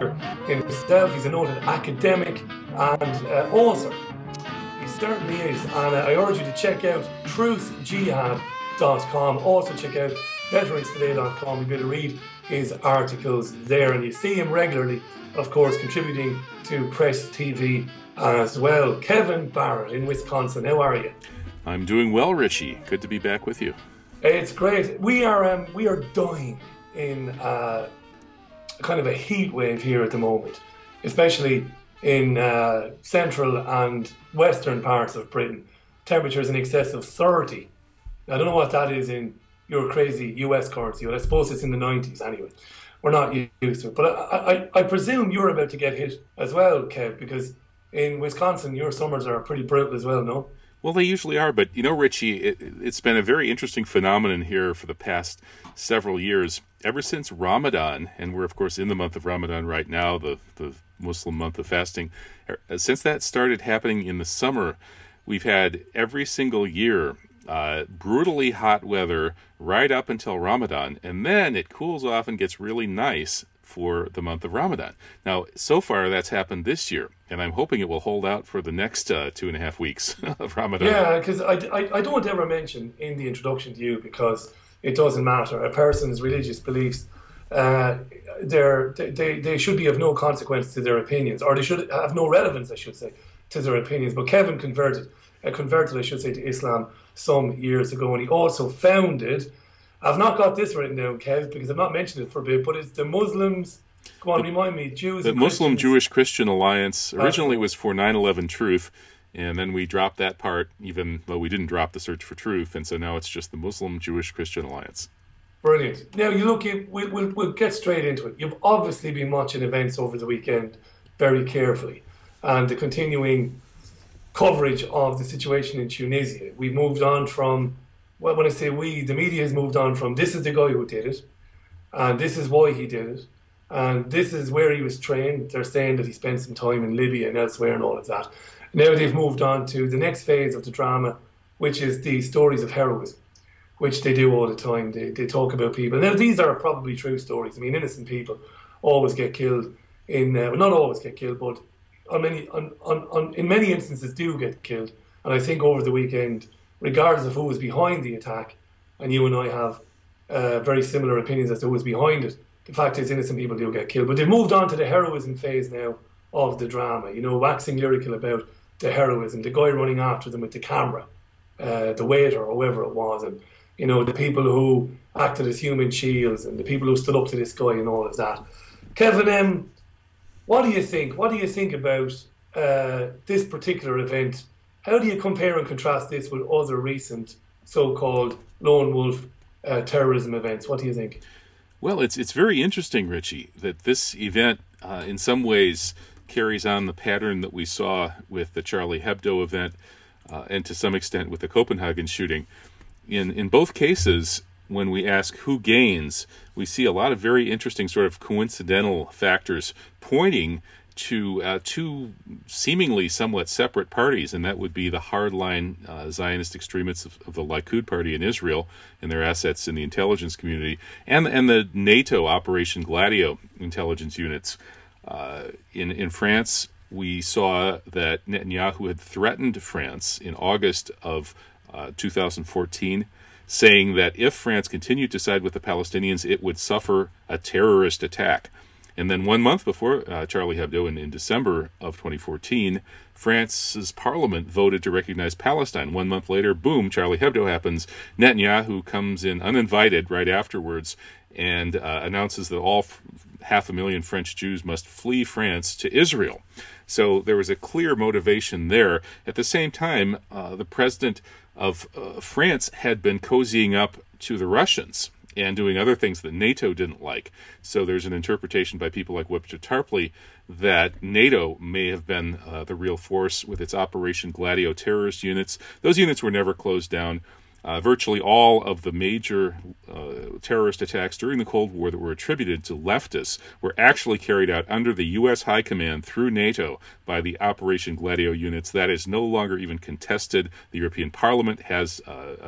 himself. He's a noted academic and author. He certainly is. And I urge you to check out truthjihad.com. Also check out veteranstoday.com. You'll be able to read his articles there. And you see him regularly, of course, contributing to Press TV as well. Kevin Barrett in Wisconsin. How are you? I'm doing well, Richie. Good to be back with you. It's great. We are dying in kind of a heat wave here at the moment, especially in central and western parts of Britain. Temperatures in excess of 30. I don't know what that is in your crazy US currency, but I suppose it's in the 90s anyway. We're not used to it. But I presume you're about to get hit as well, Kev, because in Wisconsin, your summers are pretty brutal as well, no? Well, they usually are, but Richie, it's been a very interesting phenomenon here for the past several years. Ever since Ramadan, and we're of course in the month of Ramadan right now, the Muslim month of fasting, since that started happening in the summer, we've had every single year brutally hot weather right up until Ramadan, and then it cools off and gets really nice for the month of Ramadan. Now, so far that's happened this year, and I'm hoping it will hold out for the next 2.5 weeks of Ramadan. Yeah, because I don't ever mention in the introduction to you, because it doesn't matter. A person's religious beliefs, they should be of no consequence to their opinions, or they should have no relevance, I should say, to their opinions. But Kevin converted, I should say, to Islam some years ago, and he also founded, I've not got this written down, Kev, because I've not mentioned it for a bit, but it's the Muslims, go on, remind me, Jews The Muslim Jewish Christian Alliance. Originally was for 9/11 Truth, and then we dropped that part, even though we didn't drop the search for truth, and so now it's just the Muslim Jewish Christian Alliance. Brilliant. Now, we'll get straight into it. You've obviously been watching events over the weekend very carefully, and the continuing coverage of the situation in Tunisia. We've moved on from, well, when I say we, the media has moved on from this is the guy who did it, and this is why he did it, and this is where he was trained. They're saying that he spent some time in Libya and elsewhere and all of that. Now they've moved on to the next phase of the drama, which is the stories of heroism, which they do all the time. They talk about people. Now, these are probably true stories. I mean, innocent people always get killed well, not always get killed, but in many instances do get killed. And I think over the weekend, regardless of who was behind the attack, and you and I have very similar opinions as to who was behind it, the fact is innocent people do get killed. But they've moved on to the heroism phase now of the drama, waxing lyrical about the heroism, the guy running after them with the camera, the waiter or whoever it was, and the people who acted as human shields, and the people who stood up to this guy and all of that. Kevin, what do you think? What do you think about this particular event? How do you compare and contrast this with other recent so-called lone wolf terrorism events? What do you think? Well, it's very interesting, Richie, that this event in some ways carries on the pattern that we saw with the Charlie Hebdo event and to some extent with the Copenhagen shooting. In both cases, when we ask who gains, we see a lot of very interesting sort of coincidental factors pointing to two seemingly somewhat separate parties, and that would be the hardline Zionist extremists of the Likud party in Israel and their assets in the intelligence community, and the NATO Operation Gladio intelligence units. In France, we saw that Netanyahu had threatened France in August of 2014, saying that if France continued to side with the Palestinians, it would suffer a terrorist attack. And then 1 month before Charlie Hebdo, in December of 2014, France's parliament voted to recognize Palestine. 1 month later, boom, Charlie Hebdo happens. Netanyahu comes in uninvited right afterwards and announces that all 500,000 French Jews must flee France to Israel. So there was a clear motivation there. At the same time, the president of France had been cozying up to the Russians and doing other things that NATO didn't like. So there's an interpretation by people like Webster Tarpley that NATO may have been the real force with its Operation Gladio terrorist units. Those units were never closed down. Virtually all of the major terrorist attacks during the Cold War that were attributed to leftists were actually carried out under the U.S. High Command through NATO by the Operation Gladio units. That is no longer even contested. The European Parliament has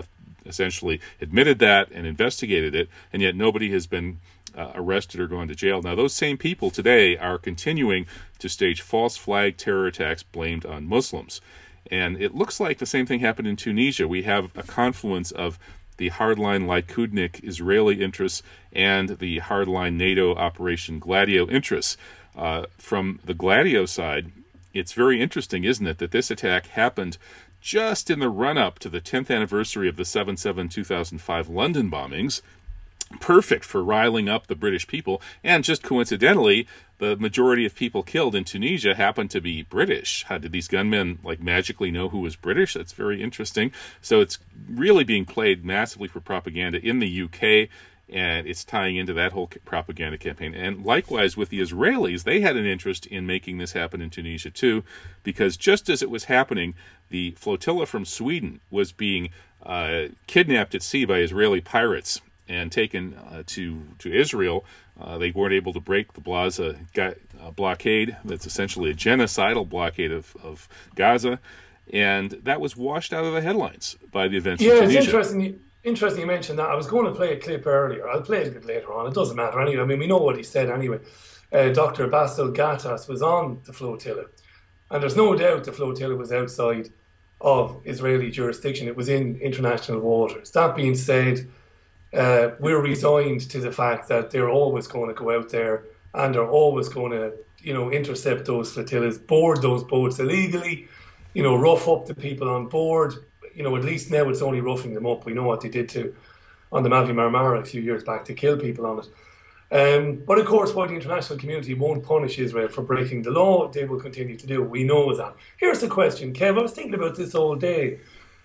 essentially admitted that and investigated it, and yet nobody has been arrested or gone to jail. Now, those same people today are continuing to stage false flag terror attacks blamed on Muslims. And it looks like the same thing happened in Tunisia. We have a confluence of the hardline Likudnik Israeli interests and the hardline NATO Operation Gladio interests. From the Gladio side, it's very interesting, isn't it, that this attack happened just in the run-up to the 10th anniversary of the 7/7/2005 London bombings. Perfect for riling up the British people, and just coincidentally, the majority of people killed in Tunisia happened to be British. How did these gunmen magically know who was British? That's very interesting. So it's really being played massively for propaganda in the UK, and it's tying into that whole propaganda campaign. And likewise with the Israelis, they had an interest in making this happen in Tunisia too, because just as it was happening, the flotilla from Sweden was being kidnapped at sea by Israeli pirates and taken to Israel. They weren't able to break the Gaza blockade. That's essentially a genocidal blockade of Gaza. And that was washed out of the headlines by the events in Tunisia. It's interesting you mentioned that. I was going to play a clip earlier. I'll play it a bit later on. It doesn't matter anyway. I mean, we know what he said anyway. Dr. Basil Gattas was on the flotilla. And there's no doubt the flotilla was outside of Israeli jurisdiction. It was in international waters. That being said, we're resigned to the fact that they're always going to go out there and they're always going to, intercept those flotillas, board those boats illegally, rough up the people on board. At least now it's only roughing them up. We know what they did on the Mavi Marmara a few years back to kill people on it. But of course, while the international community won't punish Israel for breaking the law, they will continue to do it. We know that. Here's the question, Kev. I was thinking about this all day.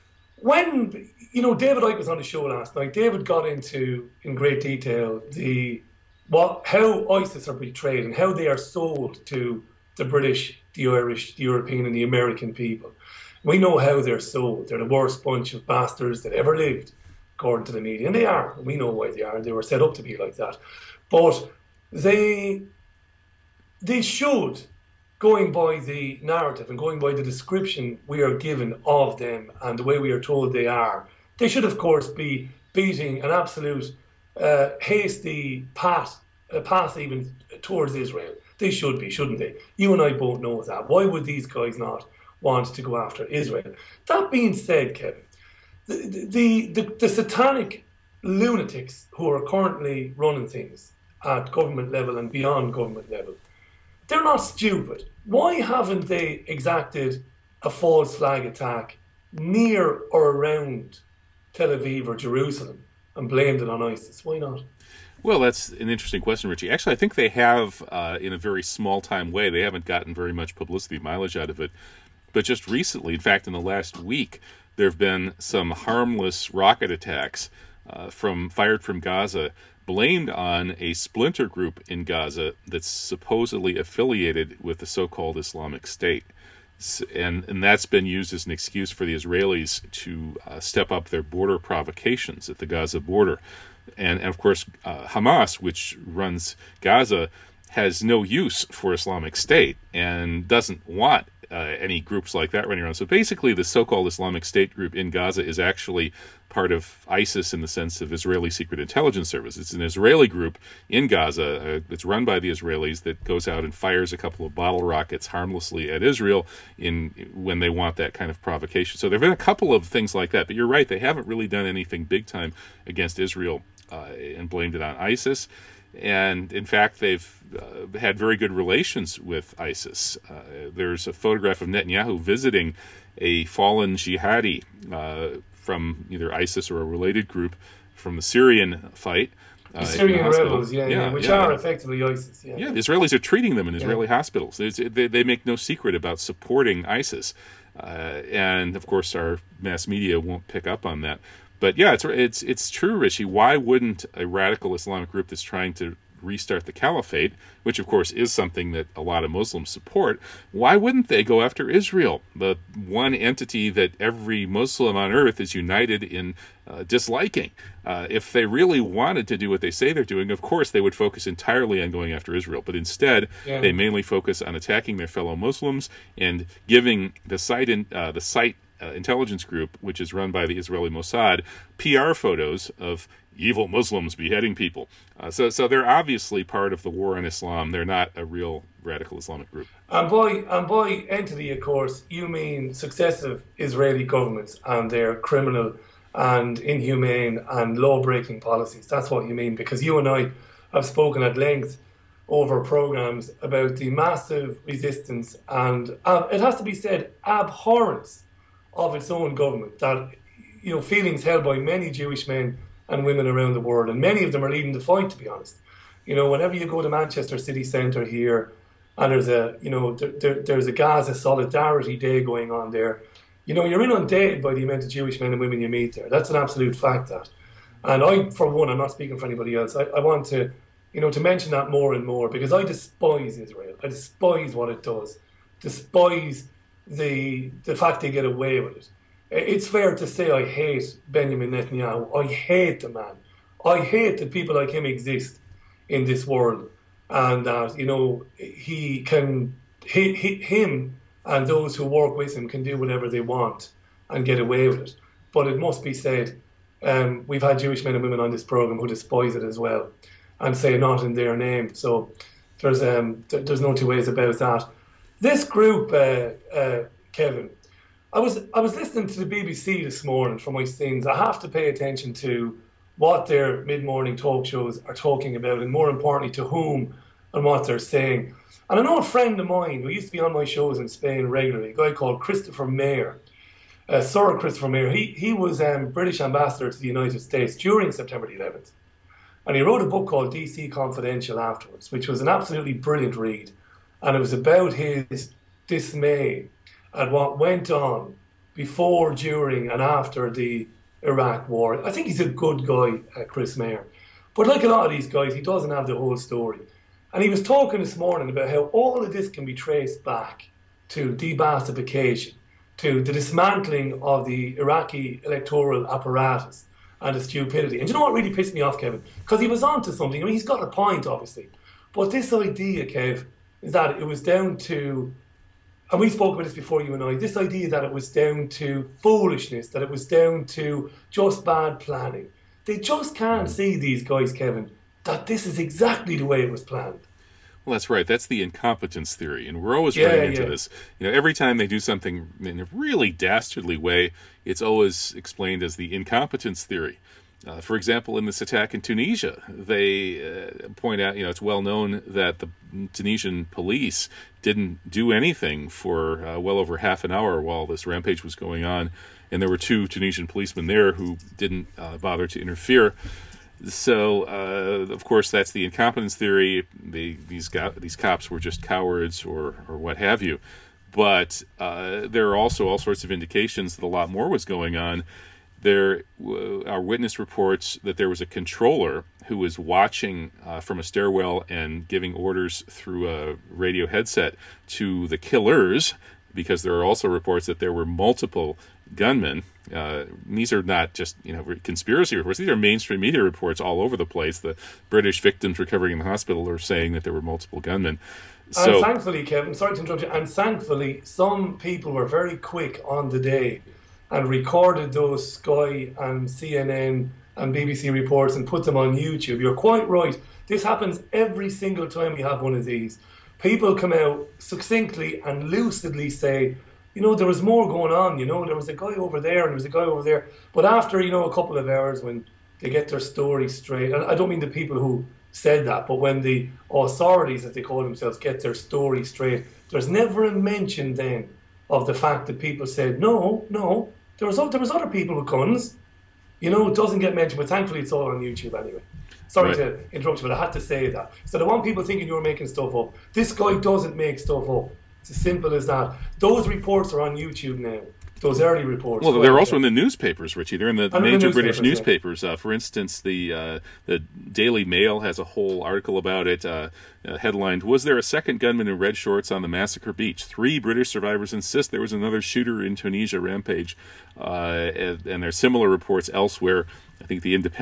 When, David Icke was on the show last night, David got into, in great detail, how ISIS are betrayed and how they are sold to the British, the Irish, the European and the American people. We know how they're sold. They're the worst bunch of bastards that ever lived, according to the media. And they are. We know why they are. They were set up to be like that. But they should, going by the narrative and going by the description we are given of them and the way we are told they are, they should, of course, be beating an absolute hasty path even towards Israel. They should be, shouldn't they? You and I both know that. Why would these guys not want to go after Israel? That being said, Kevin, the satanic lunatics who are currently running things at government level and beyond government level, they're not stupid. Why haven't they exacted a false flag attack near or around Tel Aviv or Jerusalem and blamed it on ISIS? Why not? Well, that's an interesting question, Richie. Actually, I think they have, in a very small-time way. They haven't gotten very much publicity mileage out of it. But just recently, in fact, in the last week, there have been some harmless rocket attacks fired from Gaza, blamed on a splinter group in Gaza that's supposedly affiliated with the so-called Islamic State. And that's been used as an excuse for the Israelis to step up their border provocations at the Gaza border. And of course, Hamas, which runs Gaza, has no use for Islamic State and doesn't want any groups like that running around. So basically, the so-called Islamic State group in Gaza is actually part of ISIS in the sense of Israeli Secret Intelligence Service. It's an Israeli group in Gaza. It's run by the Israelis that goes out and fires a couple of bottle rockets harmlessly at Israel when they want that kind of provocation. So there have been a couple of things like that. But you're right, they haven't really done anything big time against Israel and blamed it on ISIS. And in fact, they've had very good relations with ISIS. There's a photograph of Netanyahu visiting a fallen jihadi from either ISIS or a related group from the Syrian fight. The Syrian rebels, which are effectively ISIS. Yeah, the Israelis are treating them in Israeli hospitals. They make no secret about supporting ISIS. And, of course, our mass media won't pick up on that. But yeah, it's true, Richie. Why wouldn't a radical Islamic group that's trying to restart the caliphate, which of course is something that a lot of Muslims support, why wouldn't they go after Israel, the one entity that every Muslim on earth is united in disliking? If they really wanted to do what they say they're doing, of course they would focus entirely on going after Israel. But instead, they mainly focus on attacking their fellow Muslims and giving the site intelligence group, which is run by the Israeli Mossad, PR photos of evil Muslims beheading people. So they're obviously part of the war on Islam. They're not a real radical Islamic group. And by entity, of course, you mean successive Israeli governments and their criminal and inhumane and law-breaking policies. That's what you mean, because you and I have spoken at length over programs about the massive resistance and, it has to be said, abhorrence of its own government. That, feelings held by many Jewish men and women around the world, and many of them are leading the fight, to be honest. Whenever you go to Manchester city centre here, and there's a Gaza Solidarity Day going on there, you're inundated by the amount of Jewish men and women you meet there. That's an absolute fact, that. And I, for one, I'm not speaking for anybody else, I want to, to mention that more and more, because I despise Israel. I despise what it does. Despise the fact they get away with it. It's fair to say I hate Benjamin Netanyahu. I hate the man. I hate that people like him exist in this world, and that him and those who work with him can do whatever they want and get away with it. But it must be said, we've had Jewish men and women on this program who despise it as well and say not in their name. So there's no two ways about that. This group, Kevin, I was listening to the BBC this morning for my sins. I have to pay attention to what their mid-morning talk shows are talking about, and more importantly, to whom and what they're saying. And an old friend of mine who used to be on my shows in Spain regularly, a guy called Christopher Mayer, Sir Christopher Mayer, he was British ambassador to the United States during September the 11th. And he wrote a book called DC Confidential afterwards, which was an absolutely brilliant read. And it was about his dismay at what went on before, during, and after the Iraq war. I think he's a good guy, Chris Mayer. But like a lot of these guys, he doesn't have the whole story. And he was talking this morning about how all of this can be traced back to debassification, to the dismantling of the Iraqi electoral apparatus and the stupidity. And you know what really pissed me off, Kevin? Because he was onto something. I mean, he's got a point, obviously. But this idea, Kev, is that it was down to, and we spoke about this before, you and I, this idea that it was down to foolishness, that it was down to just bad planning. They just can't see, these guys, Kevin, that this is exactly the way it was planned. Well, that's right. That's the incompetence theory. And we're always running into this. Every time they do something in a really dastardly way, it's always explained as the incompetence theory. For example, in this attack in Tunisia, they point out, it's well known that the Tunisian police didn't do anything for well over half an hour while this rampage was going on. And there were 2 Tunisian policemen there who didn't bother to interfere. So, of course, that's the incompetence theory. These cops were just cowards or what have you. But there are also all sorts of indications that a lot more was going on. There are witness reports that there was a controller who was watching from a stairwell and giving orders through a radio headset to the killers, because there are also reports that there were multiple gunmen. These are not just conspiracy reports. These are mainstream media reports all over the place. The British victims recovering in the hospital are saying that there were multiple gunmen. So, and thankfully, Kevin, sorry to interrupt you, and thankfully some people were very quick on the day and recorded those Sky and CNN and BBC reports and put them on YouTube. You're quite right. This happens every single time we have one of these. People come out succinctly and lucidly say, there was more going on, there was a guy over there and there was a guy over there. But after, a couple of hours, when they get their story straight, and I don't mean the people who said that, but when the authorities, as they call themselves, get their story straight, there's never a mention then of the fact that people said, no, there was other people with guns. It doesn't get mentioned, but thankfully it's all on YouTube anyway. Sorry to interrupt you, but I had to say that. So I don't want people thinking you're making stuff up. This guy doesn't make stuff up. It's as simple as that. Those reports are on YouTube now. Those early reports. Well, they're also in the newspapers, Richie. They're in the major British newspapers. For instance, the Daily Mail has a whole article about it, headlined, "Was there a second gunman in red shorts on the massacre beach? 3 British survivors insist there was another shooter in Tunisia rampage." And there's similar reports elsewhere. I think The Independent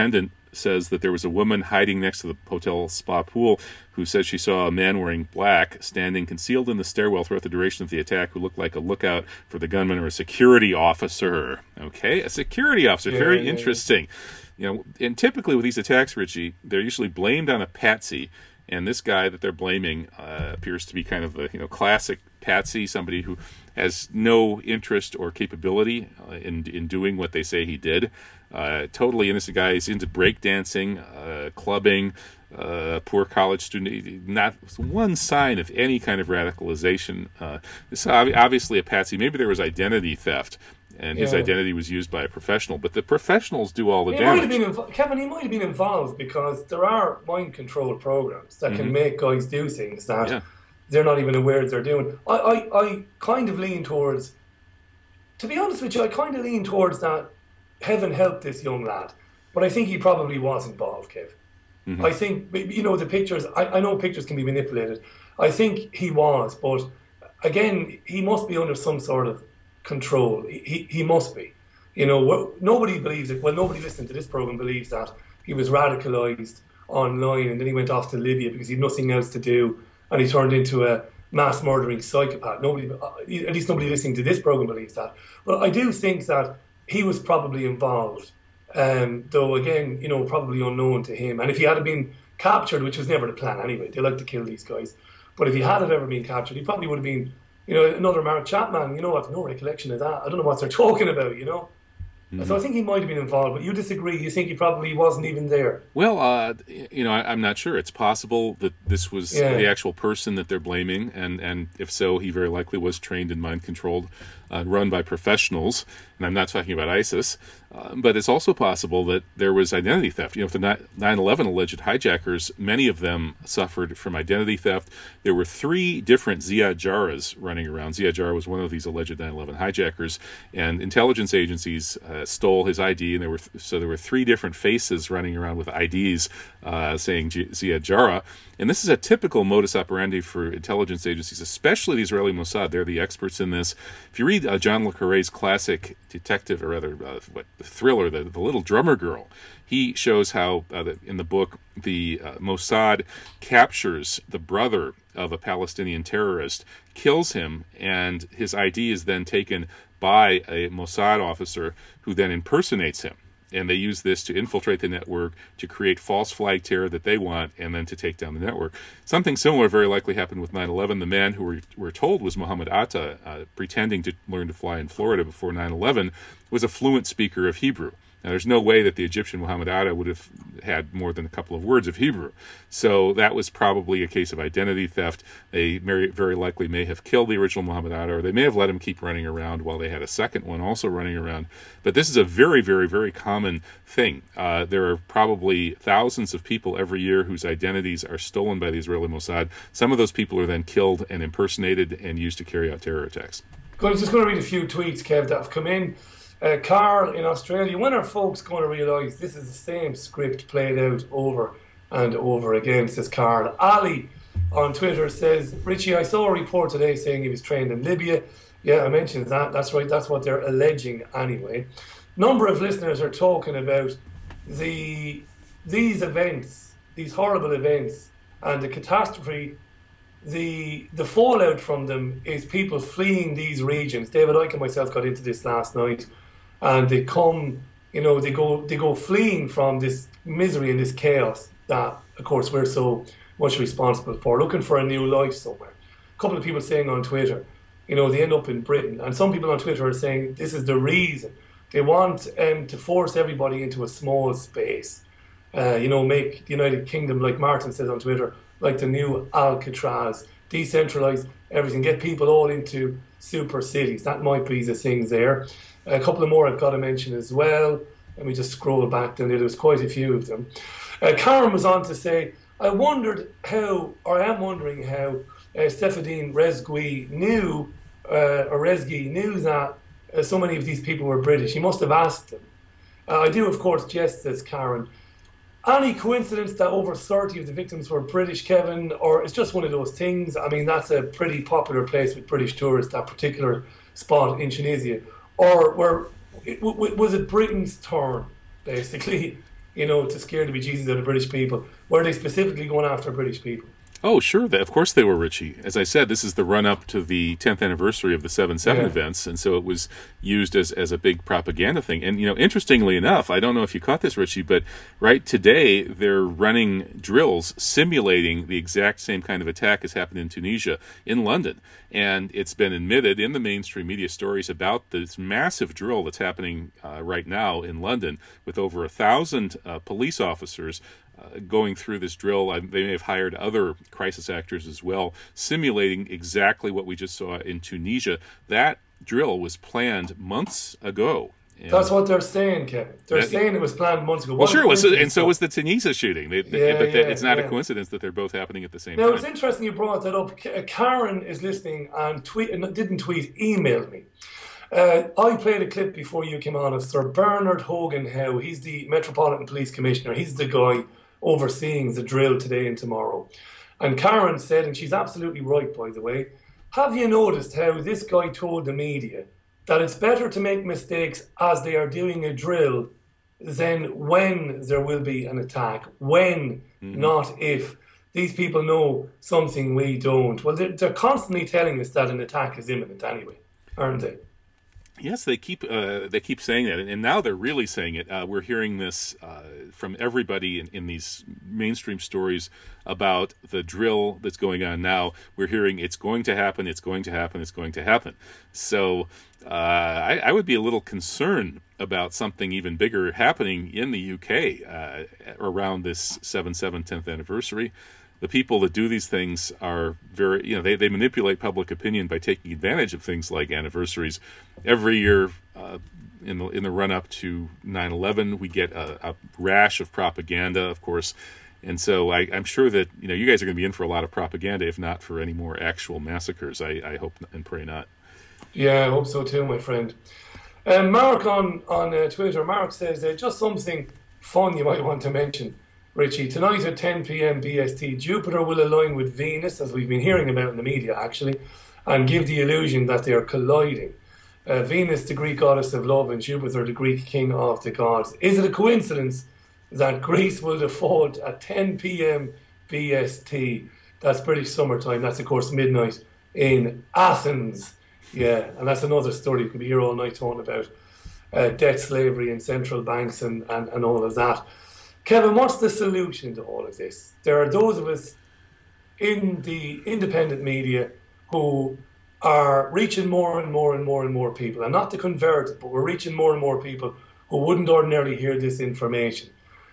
says that there was a woman hiding next to the hotel spa pool who says she saw a man wearing black standing concealed in the stairwell throughout the duration of the attack who looked like a lookout for the gunman or a security officer. Okay, a security officer. Very interesting. And typically with these attacks, Richie, they're usually blamed on a patsy. And this guy that they're blaming appears to be kind of a classic patsy, somebody who has no interest or capability in doing what they say he did. Totally innocent guy. He's into breakdancing, clubbing, poor college student. Not one sign of any kind of radicalization. This is obviously a patsy. Maybe there was identity theft, and his identity was used by a professional. But the professionals do all the damage. Kevin, he might have been involved because there are mind control programs that can make guys do things that they're not even aware they're doing. I kind of lean towards, to be honest with you, I kind of lean towards that heaven help this young lad. But I think he probably was involved, Kev. I think, the pictures, I know pictures can be manipulated. I think he was, but again, he must be under some sort of control. He must be. Nobody believes it. Well, nobody listening to this program believes that he was radicalized online and then he went off to Libya because he had nothing else to do and he turned into a mass murdering psychopath. Nobody, at least nobody listening to this program believes that. But I do think that he was probably involved, though again, probably unknown to him. And if he had been captured, which was never the plan anyway, they like to kill these guys. But if he had ever been captured, he probably would have been another Mark Chapman. I have no recollection of that. I don't know what they're talking about, So I think he might have been involved, but you disagree. You think he probably wasn't even there. Well, I'm not sure. It's possible that this was the actual person that they're blaming, and if so, he very likely was trained and mind-controlled, run by professionals, and I'm not talking about ISIS. But it's also possible that there was identity theft. The 9/11 alleged hijackers, many of them suffered from identity theft. There were 3 different Ziad Jarrahs running around. Ziad Jarrah was one of these alleged 9/11 hijackers, and intelligence agencies stole his ID, and there were 3 different faces running around with IDs saying Ziad Jarrah. And this is a typical modus operandi for intelligence agencies, especially the Israeli Mossad. They're the experts in this. If you read John le Carre's classic detective, or rather, the thriller, the Little Drummer Girl, he shows how, in the book, the Mossad captures the brother of a Palestinian terrorist, kills him, and his ID is then taken by a Mossad officer who then impersonates him. And they use this to infiltrate the network, to create false flag terror that they want, and then to take down the network. Something similar very likely happened with 9/11. The man who we're told was Mohammed Atta, pretending to learn to fly in Florida before 9/11, was a fluent speaker of Hebrew. Now, there's no way that the Egyptian Mohammed Atta would have had more than a couple of words of Hebrew. So that was probably a case of identity theft. They very likely may have killed the original Mohammed Atta, or they may have let him keep running around while they had a second one also running around. But this is a very, very, very common thing. There are probably thousands of people every year whose identities are stolen by the Israeli Mossad. Some of those people are then killed and impersonated and used to carry out terror attacks. I'm just going to read a few tweets, Kev, that have come in. Carl in Australia, when are folks going to realise this is the same script played out over and over again, says Carl. Ali on Twitter says, Richie, I saw a report today saying he was trained in Libya. Yeah, I mentioned that. That's right. That's what they're alleging anyway. Number of listeners are talking about these events, these horrible events, and the catastrophe. The fallout from them is people fleeing these regions. David Icke and myself got into this last night, and they come, they go fleeing from this misery and this chaos that, of course, we're so much responsible for, looking for a new life somewhere. A couple of people saying on Twitter, they end up in Britain, and some people on Twitter are saying this is the reason. They want to force everybody into a small space, make the United Kingdom, like Martin says on Twitter, like the new Alcatraz, decentralise everything, get people all into super cities. That might be the things there. A couple of more I've got to mention as well. Let me just scroll back down there. There's quite a few of them. Karen was on to say, I am wondering how Stephanie Rezgui knew that so many of these people were British. He must have asked them. I do, of course, jest, says Karen. Any coincidence that over 30 of the victims were British, Kevin, or it's just one of those things? I mean, that's a pretty popular place with British tourists, that particular spot in Tunisia. Or was it Britain's turn, basically? to scare the bejesus out of British people? Were they specifically going after British people? Oh, sure. Of course they were, Richie. As I said, this is the run up to the 10th anniversary of the 7/7 Yeah. events, and so it was used as a big propaganda thing. And, interestingly enough, I don't know if you caught this, Richie, but right today they're running drills simulating the exact same kind of attack as happened in Tunisia, in London. And it's been admitted in the mainstream media stories about this massive drill that's happening right now in London with over 1,000 police officers going through this drill. They may have hired other crisis actors as well, simulating exactly what we just saw in Tunisia. That drill was planned months ago. That's what they're saying, Kevin. They're saying it was planned months ago. Well, sure, it was, and so was the Tunisia shooting. It's not a coincidence that they're both happening at the same time. Now, it's interesting you brought that up. Karen is listening and emailed me. I played a clip before you came on of Sir Bernard Hogan Howe. He's the Metropolitan Police Commissioner. He's the guy overseeing the drill today and tomorrow. And Karen said, and she's absolutely right, by the way, have you noticed how this guy told the media that it's better to make mistakes as they are doing a drill than when there will be an attack? When, not if. These people know something we don't. Well, they're constantly telling us that an attack is imminent anyway, aren't they? Yes, they keep saying that, and now they're really saying it. We're hearing this from everybody in these mainstream stories about the drill that's going on now. We're hearing it's going to happen, it's going to happen, it's going to happen. So I would be a little concerned about something even bigger happening in the UK around this 7/7 10th anniversary. The people that do these things are very, they manipulate public opinion by taking advantage of things like anniversaries. Every year in the run up to 9/11, we get a rash of propaganda, of course. And so I'm sure that, you guys are going to be in for a lot of propaganda, if not for any more actual massacres. I hope and pray not. Yeah, I hope so too, my friend. Mark on Twitter, Mark says, just something fun you might want to mention. Richie, tonight at 10 p.m. BST, Jupiter will align with Venus, as we've been hearing about in the media, actually, and give the illusion that they are colliding. Venus, the Greek goddess of love, and Jupiter, the Greek king of the gods. Is it a coincidence that Greece will default at 10 p.m. BST? That's British summertime. That's, of course, midnight in Athens. Yeah, and that's another story. We could be here all night talking about debt slavery and central banks and all of that. Kevin, what's the solution to all of this? There are those of us in the independent media who are reaching more and more and more and more people, and not to convert, but we're reaching more and more people who wouldn't ordinarily hear this information.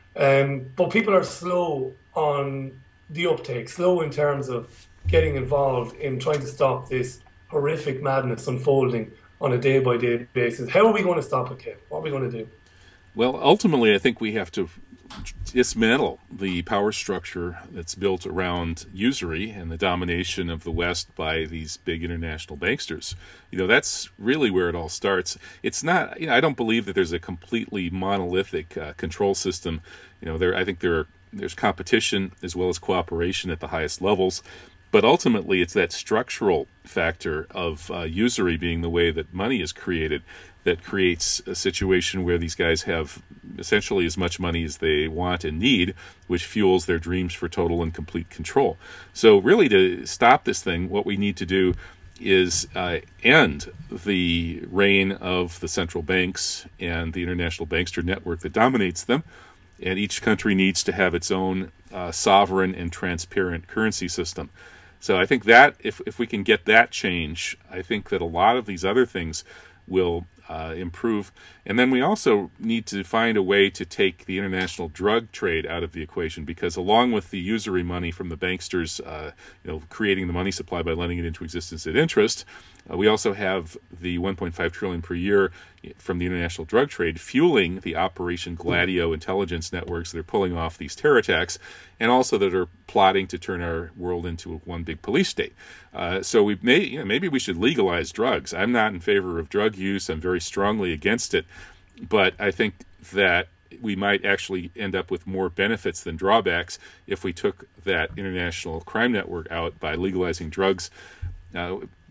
But people are slow on the uptake, slow in terms of getting involved in trying to stop this horrific madness unfolding on a day-by-day basis. How are we going to stop it, Kev? What are we going to do? Well, ultimately, I think we have to dismantle the power structure that's built around usury and the domination of the West by these big international banksters. That's really where it all starts. It's not, I don't believe that there's a completely monolithic control system. I think there's competition as well as cooperation at the highest levels. But ultimately, it's that structural factor of usury being the way that money is created that creates a situation where these guys have essentially as much money as they want and need, which fuels their dreams for total and complete control. So really, to stop this thing, what we need to do is end the reign of the central banks and the international bankster network that dominates them. And each country needs to have its own sovereign and transparent currency system. So I think that if we can get that change, I think that a lot of these other things will improve. And then we also need to find a way to take the international drug trade out of the equation, because along with the usury money from the banksters, creating the money supply by lending it into existence at interest, we also have the 1.5 trillion per year from the international drug trade fueling the Operation Gladio intelligence networks that are pulling off these terror attacks, and also that are plotting to turn our world into one big police state. So maybe we should legalize drugs. I'm not in favor of drug use. I'm very strongly against it. But I think that we might actually end up with more benefits than drawbacks if we took that international crime network out by legalizing drugs.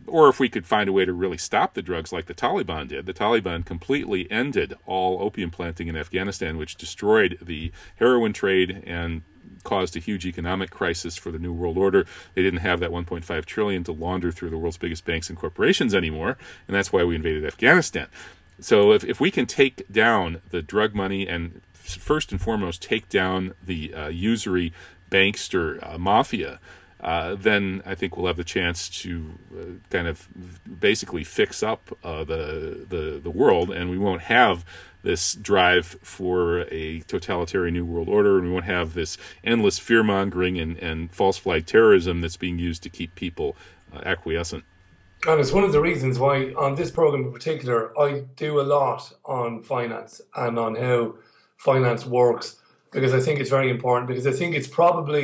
or if we could find a way to really stop the drugs like the Taliban did. The Taliban completely ended all opium planting in Afghanistan, which destroyed the heroin trade and caused a huge economic crisis for the New World Order. They didn't have that 1.5 trillion to launder through the world's biggest banks and corporations anymore, and that's why we invaded Afghanistan. So if we can take down the drug money and first and foremost take down the usury bankster mafia, then I think we'll have the chance to kind of basically fix up the world, and we won't have this drive for a totalitarian new world order, and we won't have this endless fear-mongering and false flag terrorism that's being used to keep people acquiescent. And it's one of the reasons why on this program in particular, I do a lot on finance and on how finance works, because I think it's very important, because I think it's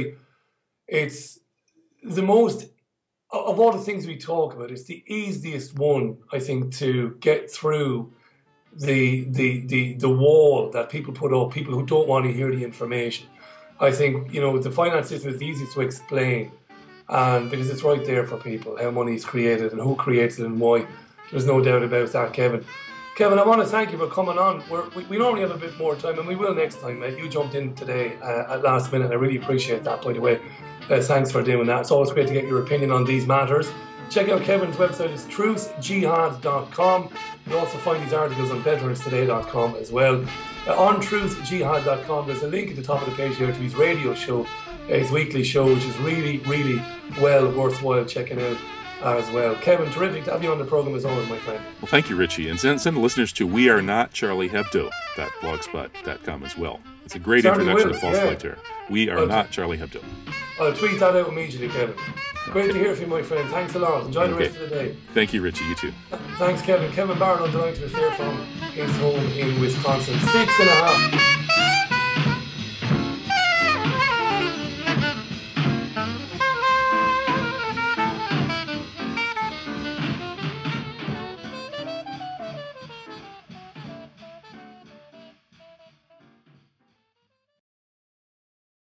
the most, of all the things we talk about, it's the easiest one, I think, to get through the wall that people put up, people who don't want to hear the information. I think, the finance system is the easiest to explain, and because it's right there for people, how money is created and who creates it and why. There's no doubt about that, Kevin. Kevin, I want to thank you for coming on. We normally have a bit more time, and we will next time, mate. You jumped in today at last minute. I really appreciate that, by the way. Thanks for doing that. It's always great to get your opinion on these matters. Check out Kevin's website. It's truthjihad.com. You can also find these articles on veteranstoday.com as well. On truthjihad.com, there's a link at the top of the page here to his radio show, his weekly show, which is really, really well worthwhile checking out as well. Kevin, terrific to have you on the program as always, my friend. Well, thank you, Richie. And send the listeners to wearenotcharliehebdo.blogspot.com as well. It's a great introduction to false flag terror. We are not Charlie Hebdo. I'll tweet that out immediately, Kevin. Great to hear from you, my friend. Thanks a lot. Enjoy the rest of the day. Thank you, Richie. You too. Thanks, Kevin. Kevin Barron on the line to us there from his home in Wisconsin. 6.5.